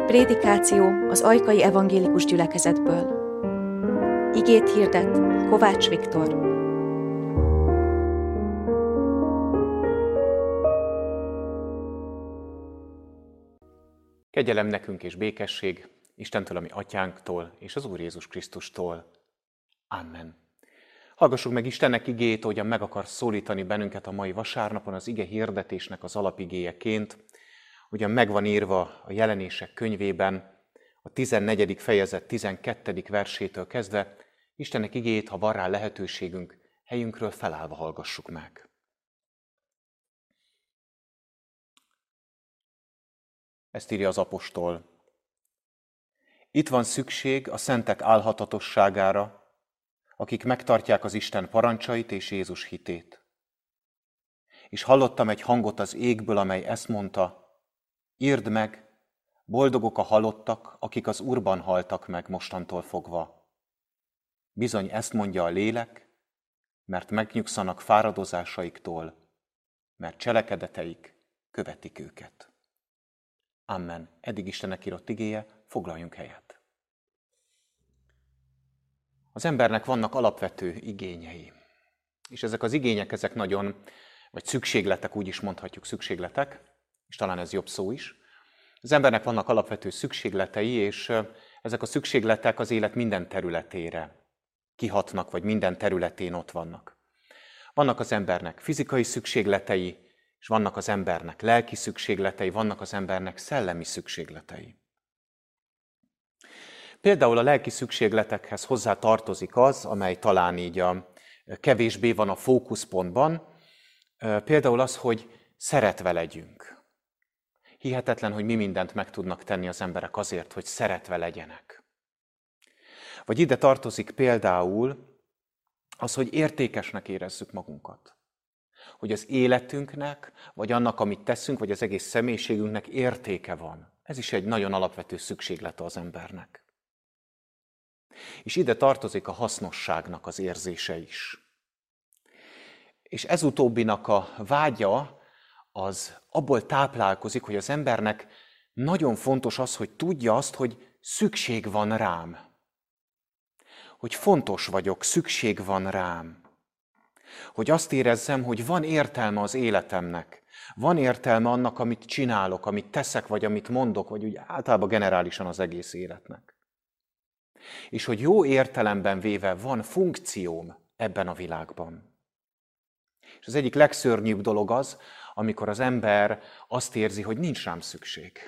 Prédikáció az Ajkai Evangélikus Gyülekezetből. Igét hirdet Kovács Viktor. Kegyelem nekünk és békesség Istentől, a mi atyánktól és az Úr Jézus Krisztustól. Amen. Hallgassuk meg Istennek igéjét, ahogyan meg akar szólítani bennünket a mai vasárnapon az ige hirdetésnek az alapigéjeként, ugyan meg van írva a Jelenések könyvében, a 14. fejezet 12. versétől kezdve, Istennek igéjét, ha van rá lehetőségünk, helyünkről felállva hallgassuk meg. Ezt írja az apostol. Itt van szükség a szentek álhatatosságára, akik megtartják az Isten parancsait és Jézus hitét. És hallottam egy hangot az égből, amely ezt mondta: írd meg, boldogok a halottak, akik az Úrban haltak meg mostantól fogva. Bizony ezt mondja a lélek, mert megnyugszanak fáradozásaiktól, mert cselekedeteik követik őket. Amen. Eddig Istennek írott igéje, foglaljunk helyet. Az embernek vannak alapvető igényei. És ezek az igények, ezek nagyon, vagy szükségletek, úgy is mondhatjuk, szükségletek, és talán ez jobb szó is. Az embernek vannak alapvető szükségletei, és ezek a szükségletek az élet minden területére kihatnak, vagy minden területén ott vannak. Vannak az embernek fizikai szükségletei, és vannak az embernek lelki szükségletei, vannak az embernek szellemi szükségletei. Például a lelki szükségletekhez hozzá tartozik az, amely talán így kevésbé van a fókuszpontban, például az, hogy szeretve legyünk. Hihetetlen, hogy mi mindent meg tudnak tenni az emberek azért, hogy szeretve legyenek. Vagy ide tartozik például az, hogy értékesnek érezzük magunkat. Hogy az életünknek, vagy annak, amit teszünk, vagy az egész személyiségünknek értéke van. Ez is egy nagyon alapvető szükséglete az embernek. És ide tartozik a hasznosságnak az érzése is. És ez utóbbinak a vágya az abból táplálkozik, hogy az embernek nagyon fontos az, hogy tudja azt, hogy szükség van rám. Hogy fontos vagyok, szükség van rám. Hogy azt érezzem, hogy van értelme az életemnek. Van értelme annak, amit csinálok, amit teszek, vagy amit mondok, vagy úgy általában generálisan az egész életnek. És hogy jó értelemben véve van funkcióm ebben a világban. És az egyik legszörnyűbb dolog az, amikor az ember azt érzi, hogy nincs rám szükség.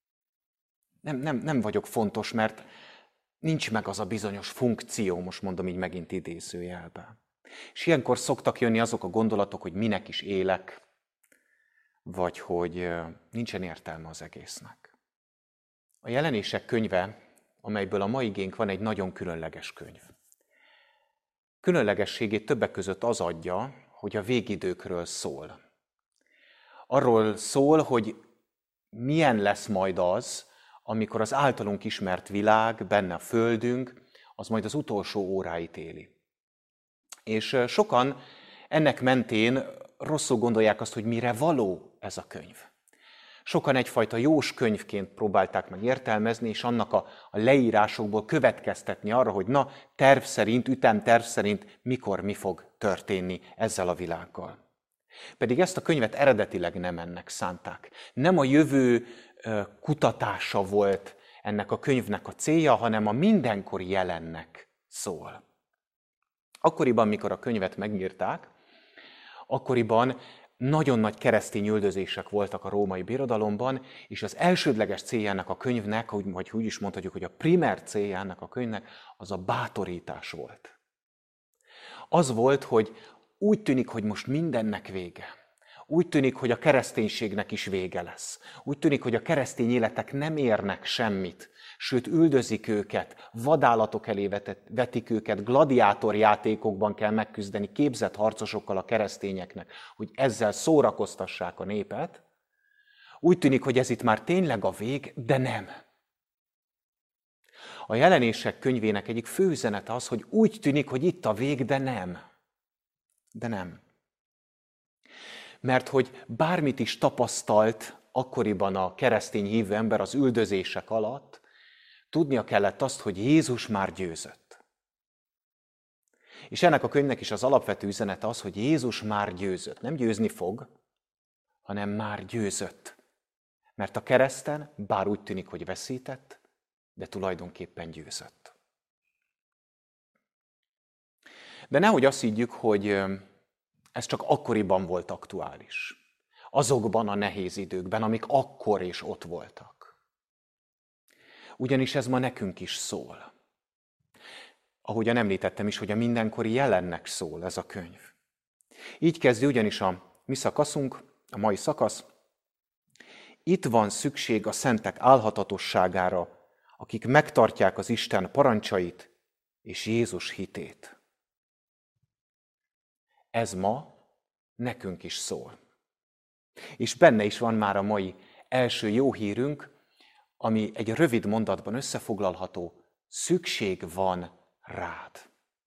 Nem vagyok fontos, mert nincs meg az a bizonyos funkció, most mondom így megint idézőjelben. És ilyenkor szoktak jönni azok a gondolatok, hogy minek is élek, vagy hogy nincsen értelme az egésznek. A Jelenések könyve, amelyből a mai igénk van, egy nagyon különleges könyv. Különlegességét többek között az adja, hogy a végidőkről szól. Arról szól, hogy milyen lesz majd az, amikor az általunk ismert világ, benne a földünk, az majd az utolsó óráit éli. És sokan ennek mentén rosszul gondolják azt, hogy mire való ez a könyv. Sokan egyfajta jós könyvként próbálták meg értelmezni, és annak a leírásokból következtetni arra, hogy na, terv szerint, ütemterv szerint mikor mi fog történni ezzel a világgal. Pedig ezt a könyvet eredetileg nem ennek szánták. Nem a jövő kutatása volt ennek a könyvnek a célja, hanem a mindenkori jelennek szól. Akkoriban, mikor a könyvet megírták, akkoriban nagyon nagy keresztény üldözések voltak a római birodalomban, és az elsődleges céljának a könyvnek, vagy úgy is mondhatjuk, hogy a primer céljának a könyvnek, az a bátorítás volt. Az volt, hogy úgy tűnik, hogy most mindennek vége. Úgy tűnik, hogy a kereszténységnek is vége lesz. Úgy tűnik, hogy a keresztény életek nem érnek semmit, sőt üldözik őket, vadállatok elé vetik őket, gladiátorjátékokban kell megküzdeni képzett harcosokkal a keresztényeknek, hogy ezzel szórakoztassák a népet. Úgy tűnik, hogy ez itt már tényleg a vég, de nem. A Jelenések könyvének egyik fő üzenete az, hogy úgy tűnik, hogy itt a vég, de nem. De nem. Mert hogy bármit is tapasztalt akkoriban a keresztény hívő ember az üldözések alatt, tudnia kellett azt, hogy Jézus már győzött. És ennek a könyvnek is az alapvető üzenete az, hogy Jézus már győzött. Nem győzni fog, hanem már győzött. Mert a kereszten, bár úgy tűnik, hogy veszített, de tulajdonképpen győzött. De nehogy azt higgyük, hogy ez csak akkoriban volt aktuális. Azokban a nehéz időkben, amik akkor és ott voltak. Ugyanis ez ma nekünk is szól. Ahogyan említettem is, hogy a mindenkori jelennek szól ez a könyv. Így kezdi ugyanis a mi szakaszunk, a mai szakasz. Itt van szükség a szentek álhatatosságára, akik megtartják az Isten parancsait és Jézus hitét. Ez ma nekünk is szól. És benne is van már a mai első jó hírünk, ami egy rövid mondatban összefoglalható: szükség van rád.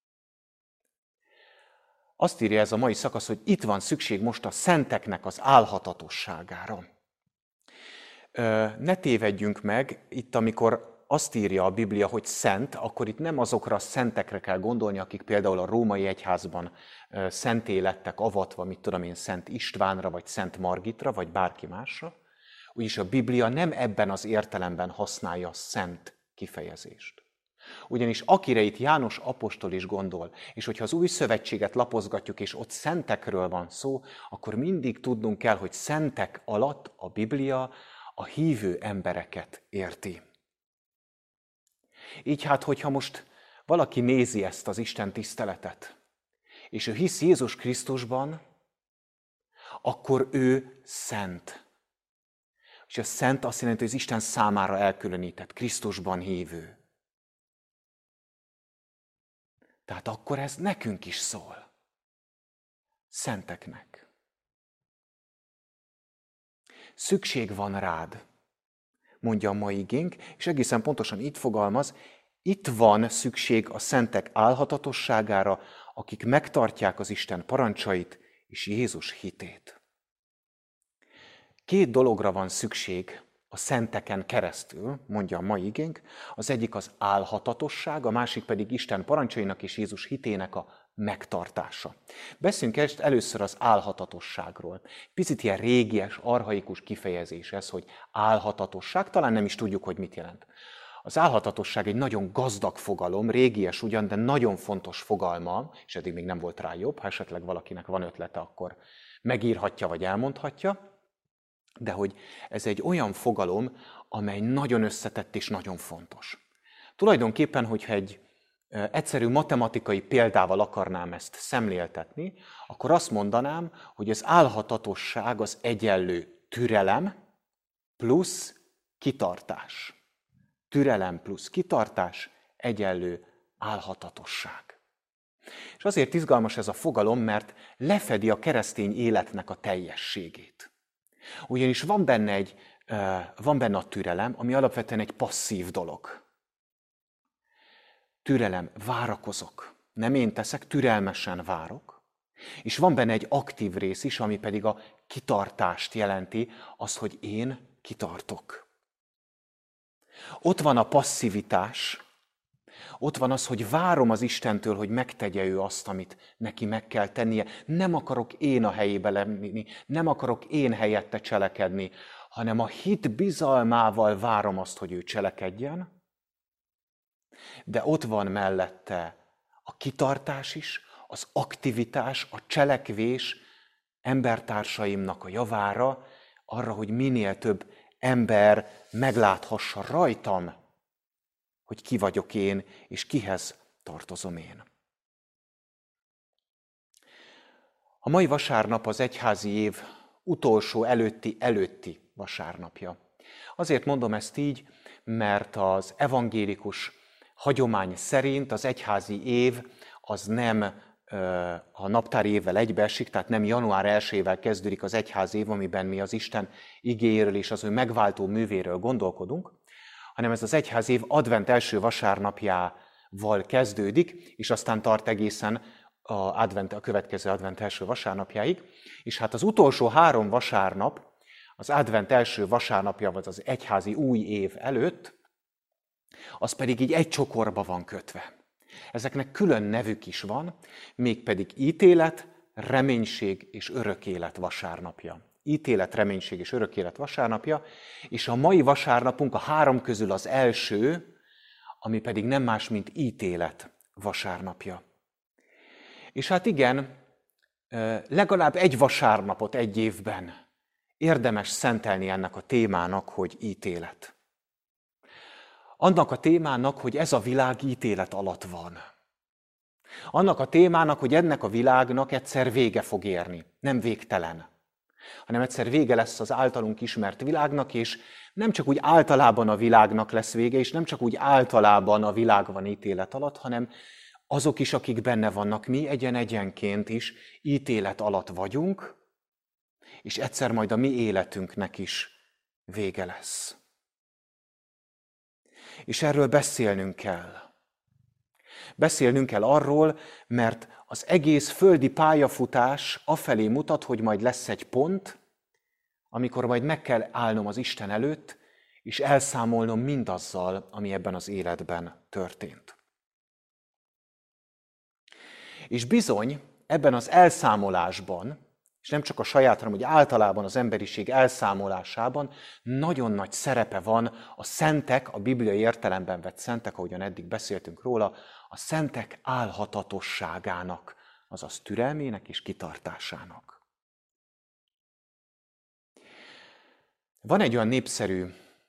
Azt írja ez a mai szakasz, hogy itt van szükség most a szenteknek az álhatatosságára. Ne tévedjünk meg, itt amikor azt írja a Biblia, hogy szent, akkor itt nem azokra a szentekre kell gondolni, akik például a római egyházban szenté lettek avatva, mit tudom én, Szent Istvánra, vagy Szent Margitra, vagy bárki másra. Úgyis a Biblia nem ebben az értelemben használja a szent kifejezést. Ugyanis akire itt János apostol is gondol, és hogyha az Új Szövetséget lapozgatjuk, és ott szentekről van szó, akkor mindig tudnunk kell, hogy szentek alatt a Biblia a hívő embereket érti. Így hát, hogyha most valaki nézi ezt az Isten tiszteletet, és ő hisz Jézus Krisztusban, akkor ő szent. És a szent azt jelenti, hogy az Isten számára elkülönített, Krisztusban hívő. Tehát akkor ez nekünk is szól. Szenteknek. Szükség van rád, mondja a mai igénk, és egészen pontosan így fogalmaz: itt van szükség a szentek álhatatosságára, akik megtartják az Isten parancsait és Jézus hitét. Két dologra van szükség a szenteken keresztül, mondja a mai igénk. Az egyik az álhatatosság, a másik pedig Isten parancsainak és Jézus hitének a megtartása. Beszéljünk először az álhatatosságról. Picit ilyen régies, archaikus kifejezés ez, hogy álhatatosság, talán nem is tudjuk, hogy mit jelent. Az álhatatosság egy nagyon gazdag fogalom, régies ugyan, de nagyon fontos fogalma, és eddig még nem volt rá jobb, ha esetleg valakinek van ötlete, akkor megírhatja vagy elmondhatja, de hogy ez egy olyan fogalom, amely nagyon összetett és nagyon fontos. Tulajdonképpen, hogyha egy egyszerű matematikai példával akarnám ezt szemléltetni, akkor azt mondanám, hogy az álhatatosság az egyenlő türelem plusz kitartás. Türelem plusz kitartás egyenlő álhatatosság. És azért izgalmas ez a fogalom, mert lefedi a keresztény életnek a teljességét. Ugyanis van benne a türelem, ami alapvetően egy passzív dolog. Türelem, várakozok. Nem én teszek, türelmesen várok. És van benne egy aktív rész is, ami pedig a kitartást jelenti, az, hogy én kitartok. Ott van a passzivitás, ott van az, hogy várom az Istentől, hogy megtegye ő azt, amit neki meg kell tennie. Nem akarok én a helyébe lenni, nem akarok én helyette cselekedni, hanem a hit bizalmával várom azt, hogy ő cselekedjen. De ott van mellette a kitartás is, az aktivitás, a cselekvés embertársaimnak a javára, arra, hogy minél több ember megláthassa rajtam, hogy ki vagyok én, és kihez tartozom én. A mai vasárnap az egyházi év utolsó előtti vasárnapja. Azért mondom ezt így, mert az evangélikus hagyomány szerint az egyházi év az nem a naptári évvel egybeesik, tehát nem január 1-ével kezdődik az egyházi év, amiben mi az Isten igéjéről és az ő megváltó művéről gondolkodunk, hanem ez az egyházi év advent első vasárnapjával kezdődik, és aztán tart egészen a következő advent első vasárnapjáig. És hát az utolsó 3 vasárnap az advent első vasárnapja, vagy az egyházi új év előtt, az pedig így egy csokorba van kötve. Ezeknek külön nevük is van, mégpedig ítélet, reménység és örök élet vasárnapja. Ítélet, reménység és örök élet vasárnapja, és a mai vasárnapunk a 3 közül az első, ami pedig nem más, mint ítélet vasárnapja. És hát igen, legalább egy vasárnapot egy évben érdemes szentelni ennek a témának, hogy ítélet. Annak a témának, hogy ez a világ ítélet alatt van. Annak a témának, hogy ennek a világnak egyszer vége fog érni, nem végtelen, hanem egyszer vége lesz az általunk ismert világnak, és nem csak úgy általában a világnak lesz vége, és nem csak úgy általában a világ van ítélet alatt, hanem azok is, akik benne vannak, mi egyen-egyenként is ítélet alatt vagyunk, és egyszer majd a mi életünknek is vége lesz. És erről beszélnünk kell. Beszélnünk kell arról, mert az egész földi pályafutás afelé mutat, hogy majd lesz egy pont, amikor majd meg kell állnom az Isten előtt, és elszámolnom mindazzal, ami ebben az életben történt. És bizony, ebben az elszámolásban, és nem csak a saját, hanem hogy általában az emberiség elszámolásában nagyon nagy szerepe van a szentek, a bibliai értelemben vett szentek, ahogyan eddig beszéltünk róla, a szentek álhatatosságának, azaz türelmének és kitartásának. Van egy olyan népszerű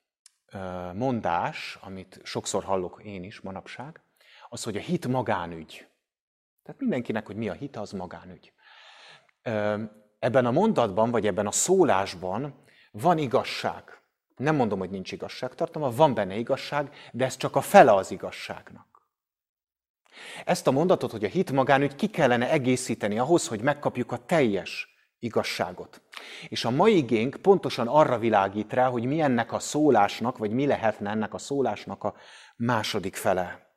mondás, amit sokszor hallok én is manapság, az, hogy a hit magánügy. Tehát mindenkinek, hogy mi a hit, az magánügy. Ebben a mondatban, vagy ebben a szólásban van igazság. Nem mondom, hogy nincs igazságtartalma, van benne igazság, de ez csak a fele az igazságnak. Ezt a mondatot, hogy a hit magánügy, ki kellene egészíteni ahhoz, hogy megkapjuk a teljes igazságot. És a mai igénk pontosan arra világít rá, hogy mi ennek a szólásnak, vagy mi lehetne ennek a szólásnak a második fele.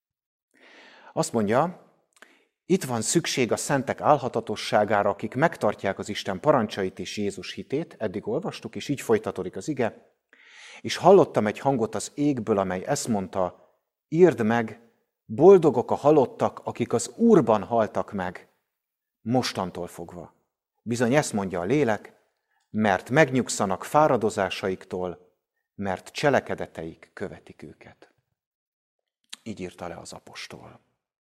Azt mondja, itt van szükség a szentek álhatatosságára, akik megtartják az Isten parancsait és Jézus hitét, eddig olvastuk, és így folytatódik az ige. És hallottam egy hangot az égből, amely ezt mondta, írd meg, boldogok a halottak, akik az Úrban haltak meg, mostantól fogva. Bizony ezt mondja a lélek, mert megnyugszanak fáradozásaiktól, mert cselekedeteik követik őket. Így írta le az apostol.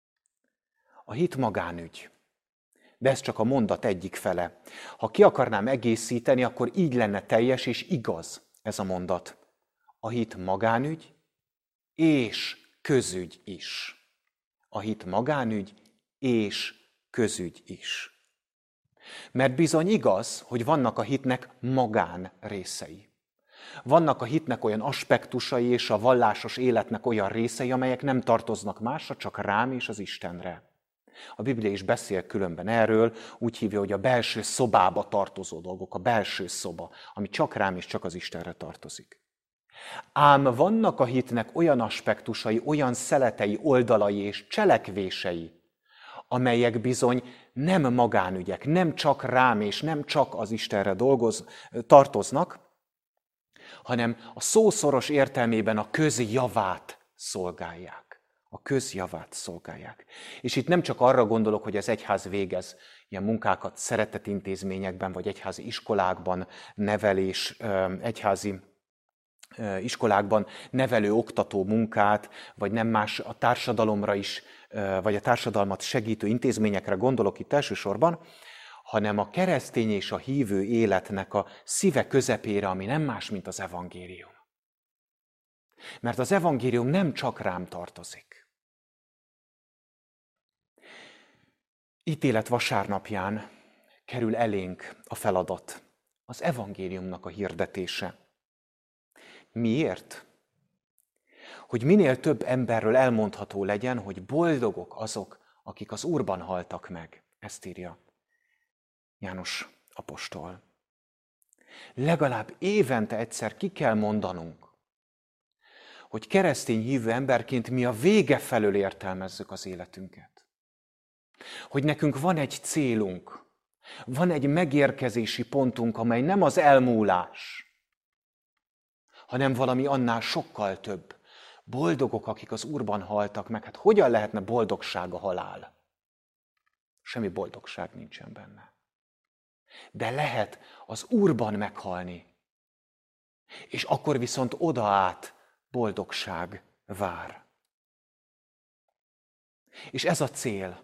A hit magánügy. De ez csak a mondat egyik fele. Ha ki akarnám egészíteni, akkor így lenne teljes és igaz ez a mondat. A hit magánügy és közügy is. A hit magánügy és közügy is. Mert bizony igaz, hogy vannak a hitnek magán részei. Vannak a hitnek olyan aspektusai és a vallásos életnek olyan részei, amelyek nem tartoznak másra, csak rám és az Istenre. A Biblia is beszél különben erről, úgy hívja, hogy a belső szobába tartozó dolgok, a belső szoba, ami csak rám és csak az Istenre tartozik. Ám vannak a hitnek olyan aspektusai, olyan szeletei, oldalai és cselekvései, amelyek bizony nem magánügyek, nem csak rám és nem csak az Istenre tartoznak, hanem a szószoros értelmében a közjavát szolgálják. A közjavát szolgálják. És itt nem csak arra gondolok, hogy az egyház végez ilyen munkákat szeretetintézményekben, vagy egyházi iskolákban, egyházi iskolákban nevelő, oktató munkát, vagy nem más a társadalomra is, vagy a társadalmat segítő intézményekre gondolok itt elsősorban, hanem a keresztény és a hívő életnek a szíve közepére, ami nem más, mint az evangélium. Mert az evangélium nem csak rám tartozik. Ítélet vasárnapján kerül elénk a feladat, az evangéliumnak a hirdetése. Miért? Hogy minél több emberről elmondható legyen, hogy boldogok azok, akik az Úrban haltak meg. Ezt írja János apostol. Legalább évente egyszer ki kell mondanunk, hogy keresztény hívő emberként mi a vége felől értelmezzük az életünket. Hogy nekünk van egy célunk, Van egy megérkezési pontunk, amely nem az elmúlás, hanem valami annál sokkal több. Boldogok, akik az Úrban haltak meg. Hát hogyan lehetne boldogság a halál? Semmi boldogság nincsen benne. De lehet az Úrban meghalni. És akkor viszont oda át boldogság vár. És ez a cél.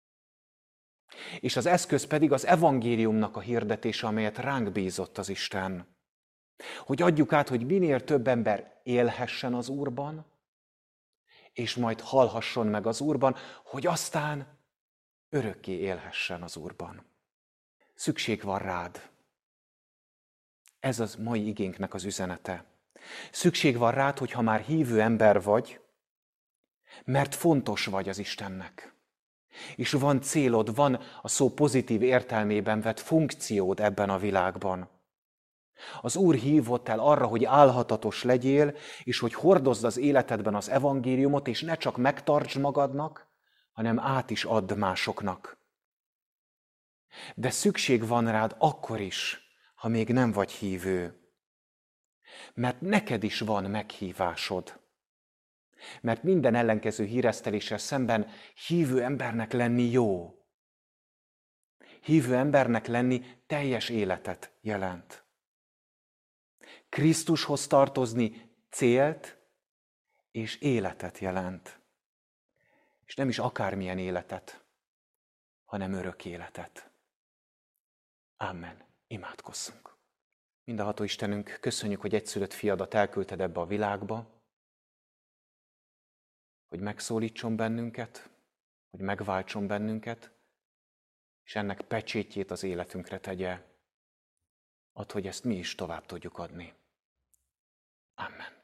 És az eszköz pedig az evangéliumnak a hirdetése, amelyet ránk bízott az Isten. Hogy adjuk át, hogy minél több ember élhessen az Úrban, és majd halhasson meg az Úrban, hogy aztán örökké élhessen az Úrban. Szükség van rád. Ez az mai igénknek az üzenete. Szükség van rád, hogy ha már hívő ember vagy, mert fontos vagy az Istennek. És van célod, van a szó pozitív értelmében vett funkciód ebben a világban. Az Úr hívott el arra, hogy álhatatos legyél, és hogy hordozd az életedben az evangéliumot, és ne csak megtartsd magadnak, hanem át is add másoknak. De szükség van rád akkor is, ha még nem vagy hívő. Mert neked is van meghívásod. Mert minden ellenkező híreszteléssel szemben hívő embernek lenni jó. Hívő embernek lenni teljes életet jelent. Krisztushoz tartozni célt és életet jelent. És nem is akármilyen életet, hanem örök életet. Amen. Imádkozzunk. Mindenható Istenünk, köszönjük, hogy egyszülött fiadat elküldted ebbe a világba, hogy megszólítson bennünket, hogy megváltson bennünket, és ennek pecsétjét az életünkre tegye. Add, hogy ezt mi is tovább tudjuk adni. Amen.